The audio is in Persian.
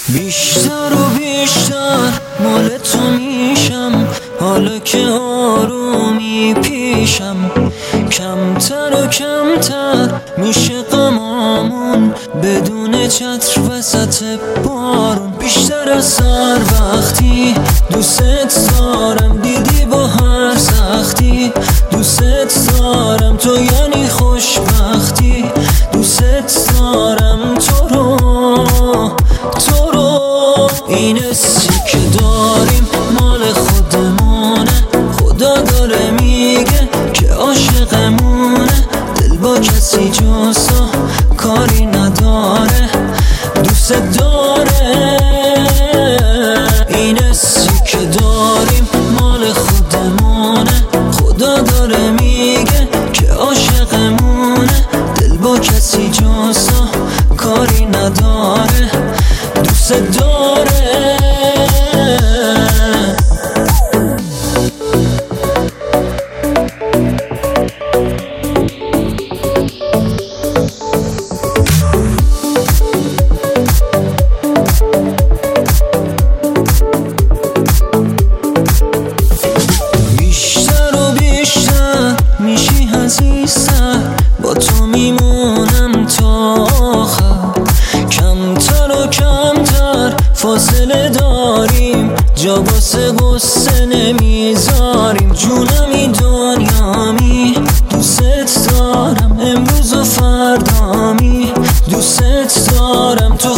بیشتر و بیشتر مال تو میشم، حالا که آرومی پیشم. کمتر و کمتر میشه غمامون، بدون چتر وسط بارون. بیشتر از هر وقتی دوست دارم، دیدی با هر سختی دوست دارم. تو یعنی خوشبختی، دوست دارم تو رو. این حسی که داریم مال خودمونه، خدا داره میگه که عاشقمونه. دل با کسی جز تو کاری نداره، دوست داره. این حسی که داریم مال خودمونه، خدا داره میگه که عاشقمونه. دل با کسی جز تو کاری نداره، دوست داره. بیشتر و بیشتر میشی عزیزتر، با تو میمونم تا آخر. کمتر و کمتر فاصله داریم، جا واسه غصه نمیذاریم. جونمی دنیامی دوست دارم، امروز و فردامی دوست دارم. تو